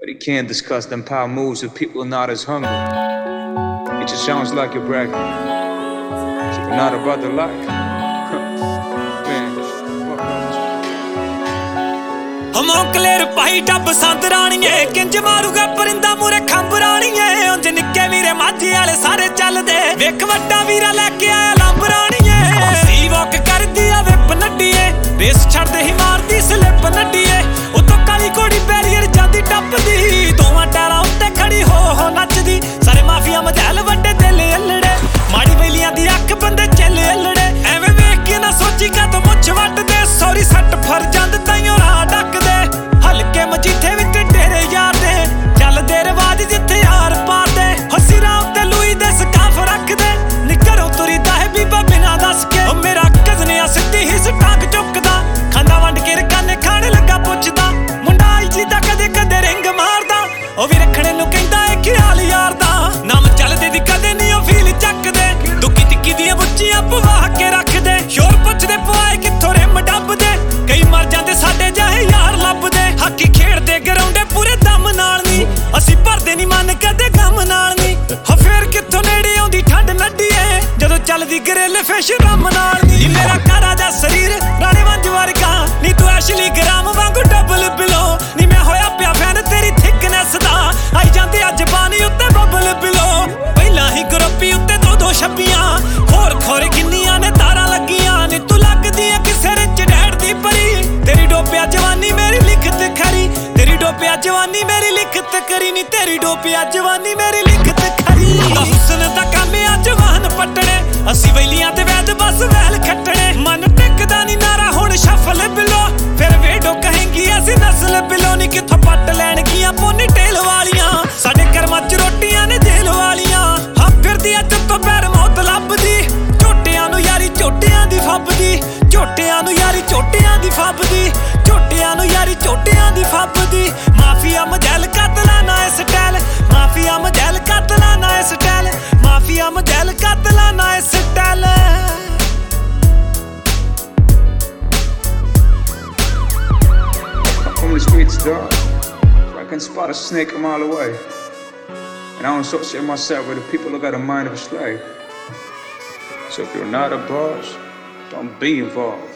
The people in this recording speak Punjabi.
But he can't discuss them power moves if people are not as hungry. It just sounds like you're bragging. So you're not about the life. Man, fuck ਮੌਕਲੇਰ ਭਾਈ ਡੱਬ ਸੰਦ ਰਾਣੀਏ ਕਿੰਜ ਮਾਰੂਗਾ ਪਰਿੰਦਾ ਮੂਰੇ ਖੰਭ ਰਾਣੀਏ ਉਂਝ ਨਿੱਕੇ ਵੀਰੇ ਮਾਝੇ ਵਾਲੇ ਸਾਰੇ ਚੱਲਦੇ ਵੇਖ ਵੱਡਾ ਵੀਰਾ ਲੈ ਕੇ ਆਇਆ ਲੰਬ ਰਾਣੀਏ ਸੀ ਵਾਕ ਕਰਦੀ ਆ ਵਿਪ ਨੱਡੀਏ ਰੇਸ ਛੱਡਦੇ ਹੀ ਮਾਰਦੀ ਸਲਿੱਪ ਨੱਡੀਏ ਉਤੋਂ ਕਾਲੀ ਕੋੜੀ ਬੈਰੀਅਰ ਜਾਂਦੀ ਟੱਪਦੀ ਦੋਵਾਂ ਟਾਰਾਂ ਉੱਤੇ ਖੜੀ ਹੋ ਨੱਚਦੀ ਸਾਰੇ ਮਾਫੀਆ ਮਝੈਲ ਵੱਡੇ ਦਿਲ ਅਲੜੇ ਮਾੜੀ ਵੇਲੀਆਂ ਦੀ ਅੱਖ ਬੰਦੇ ਚੱਲੇ ਅਲੜੇ ਐਵੇਂ ਵੇਖ ਕੇ ਨਾ ਸੋਚੀ ਕਾ ਤੂੰ ਮੁੱਛ ਵੱਟਦੇ ਸੌਰੀ ਸੱਟ ਫਰ ਜਾਂਦ ਤਾਈਓ ਰਾਹ ਡੱਕਦੇ ਹਲਕੇ ਮਜੀਠੇ ਵਿੱਚ ਡੇਰੇ ਯਾਰ ਦੇ ਚੱਲਦੇ ਰਿਵਾਜ ਜਿੱਥੇ ਯਾਰ ਪਾਰਦੇ ਹੱਸੀ ਰਾਮ ਤੇ ਲੂਈ ਦੇ ਸਕਾਫ ਰੱਖਦੇ ਨੀ ਘਰੋਂ ਤੁਰੀਦਾ ਹੈ ਬੀਬਾ ਬਿਨਾਂ ਦੱਸ ਕੇ ਉਹ ਮੇਰਾ ਕਜ਼ਨਿਆ ਸਿੱਧੀ ਹੀ ਸਟਾਕ ਚੁੱਕਦਾ ਖਾਂਦਾ ਵੰਡ ਕੇ ਰਕਾਨੇ ਖਾਣੇ ਲੱਗਾ ਪੁੱਛਦਾ ਮੁੰਡਾ ਆਈ ਜੀ ਦਾ ਕਦੇ ਕਦੇ ਰਿੰਗ ਮਾਰਦਾ ਉਹ ਵੀ ਰੱਖਣੇ ਨੂੰ ਕਹਿੰਦਾ ਏ ਖਿਆਲ ਯਾਰ ਦਾ ਨਾਮ ਚੱਲਦੇ ਦੀ ਕਦੇ ਨਹੀਂ ਉਹ ਫੀਲ ਚੱਕਦੇ ਦੁੱਕੀ ਟਿੱਕੀ ਦੀਆਂ ਬੁੱਚੀਆਂ ਪਵਾ ਕੇ ਰੱਖਦੇ ਸ਼ੋਰ ਪੁੱਛਦੇ ਪਵਾਏ ਕਿੱਥੋਂ ਰਿਮ ਡੱਬਦੇ ਕਈ ਮਰ ਜਾਂਦੇ ਸਾਡੇ ਜਾਹੇ ਯਾਰ ਲੱਭਦੇ ਹਾਕੀ ਖੇਡਦੇ ਗਰਾਉਂਡੇ ਪੂਰੇ ਦਮ ਨਾਲ ਨੀ ਅਸੀਂ ਭਰਦੇ ਨਹੀਂ ਮਨ ਕਦੇ ਗਮ ਨਾਲ ਨੀ ਫੇਰ ਕਿੱਥੋਂ ਨੇੜੇ ਆਉਂਦੀ ਠੰਡ ਨੱਡੀਏ ਜਦੋਂ ਚੱਲਦੀ ਗਰੇਲੇ ਫਿਸ਼ ਰਮ ਨਾਲ ਨੀ ਮੇਰਾ ਕਾਰਾ ਦਾ ਸਰੀਰ ਰਾਣੇ ਵੰਜ ਵਰਗਾ ਨੀ ਤੂੰ ਐਸ਼ਲੀ ਗ੍ਰਾਮ ਵਾਂਗੂ ਡਬਲ ਬਿਲੋ ਨੀ ਮੈਂ ਹੋਇਆ ਪਿਆ ਫੈਨ ਤੇਰੀ ਥਿਕਨੈਸ ਦਾ ਆਈ ਜਾਂਦੇ ਅੱਜ ਬਾਨੀ ਉੱਤੇ ਬਬਲ ਬਿਲੋ ਪਹਿਲਾਂ ਹੀ ਗਰੁੱਪੀ ਉੱਤੇ ਦੋ ਛੱਪੀਆਂ ਹੋਰ ਖੋਰ ਕਿੰਨੀਆਂ ਨੇ ਤਾਰਾਂ ਲੱਗੀਆਂ ਨੀ ਤੂੰ ਲੱਗਦੀ ਐ ਕਿਸੇ ਰਿਚ ਡੈਡ ਦੀ ਪਰੀ ਤੇਰੀ ਡੋਪਿਆ ਜਵਾਨੀ ਮੇਰੀ ਲਿਖਤ ਖਰੀ ਤੇਰੀ ਡੋਪਿਆ ਜਵਾਨੀ ਮੇਰੀ ਲਿਖਤ ਕਰੀ ਨੀ ਤੇਰੀ ਡੋਪਿਆ ਜਵਾਨੀ ਮੇਰੀ ਲਿਖਤ ਖਰੀ ਹੁਸਨ ਦਾ ਕੰਮ ਆ ਜਵਾਨ ਪੱਟਣੇ ਅਸੀਂ ਵੈਲੀਆਂ ਤੇ ਵੈਦ ਬਸ ਵੈਲ ਖੱਟਣੇ ਮਨ ਟਿਕਦਾ ਨੀ ਨਾਰਾ ਹੁਣ ਸ਼ਫਲ ਬਿਲੋ ਫਿਰ ਵੇਡੋ ਕਹੇਂਗੀ ਅਸੀਂ ਨਸਲ ਬਿਲੋ ਨੀ ਕਿੱਥੋਂ ਪੱਟ ਲੈਣਗੀਆਂ ਪੋਨੀ ਟੇਲ ਵਾਲੀਆਂ ਸਾਡੇ ਕਰਮਾਂ ਚ ਰੋਟੀਆਂ ਨੇ ਜੇਲ ਵਾਲੀਆਂ ਹਾਂ ਫਿਰਦੀ ਅੱਜ ਤੋਂ ਪੈਰ ਮੌਤ ਲੱਭਦੀ ਝੋਟਿਆਂ ਨੂੰ ਯਾਰੀ ਝੋਟਿਆਂ ਦੀ ਫੱਬਦੀ ਝੋਟਿਆਂ ਨੂੰ ਯਾਰੀ ਝੋਟਿਆਂ ਦੀ ਫੱਬਦੀ ਝੋਟਿਆਂ ਨੂੰ ਯਾਰੀ ਝੋਟਿਆਂ ਦੀ ਫੱਬਦੀ ਮਾਫੀਆ ਮਜੈਲ ਕਤਲਾਂ ਨਾ ਇਸ ਸਟਾਈਲ ਮਾਫੀਆ ਮਜੈਲ ਕਤਲਾਂ ਨਾ ਇਸ ਸਟਾਈਲ ਮਾਫੀਆ ਮਜੈਲ ਕਤਲਾਂ ਨਾ ਇਸ style from the streets dark, so I can spot a snake a mile away. And I don't associate myself with the people who got a mind of a slave. So if you're not a boss, don't be involved.